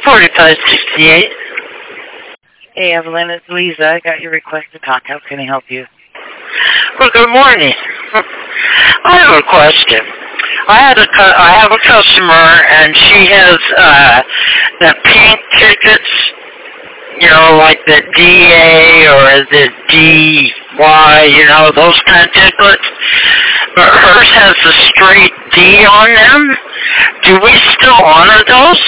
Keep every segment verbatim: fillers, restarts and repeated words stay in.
forty-five sixty-eight. Hey, Evelyn, it's Lisa. I got your request to talk. How can I help you? Well, good morning. I have a question. I had a cu- I have a customer, and she has uh, the pink tickets, you know, like the D A or the D Y, you know, those kind of tickets. But hers has a straight D on them. Do we still honor those?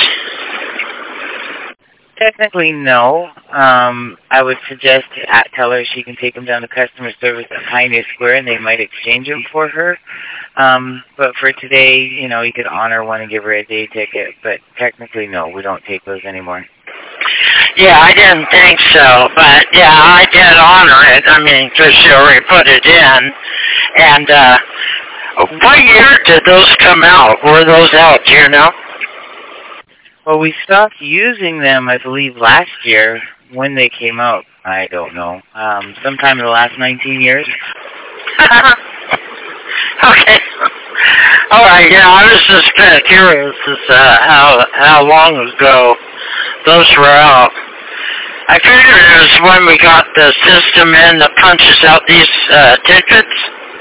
Technically, no. Um, I would suggest uh, tell her she can take them down to customer service at Pioneer Square, and they might exchange them for her. Um, but for today, you know, you could honor one and give her a day ticket. But technically, no, we don't take those anymore. Yeah, I didn't think so, but yeah, I did honor it. I mean, because she already put it in. And uh, what year did those come out? Were those out? Do you know? Well, we stopped using them, I believe, last year. When they came out, I don't know. Um, sometime in the last nineteen years. Okay. All right. Yeah, I was just kind of curious as to uh, how how long ago those were out. I figured it was when we got the system in that punches out these uh, tickets.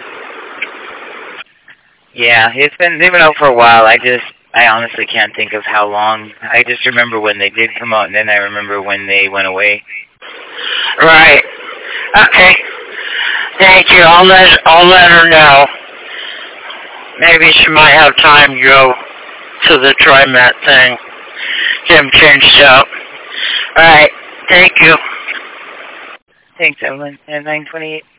Yeah, it's been they've been out for a while. I just I honestly can't think of how long. I just remember when they did come out, and then I remember when they went away. Right. Okay. Thank you. I'll let I'll let her know. Maybe she might have time to go to the TriMet thing. Get them changed up. All right. Thank you. Thanks, Evelyn. And nine twenty-eight.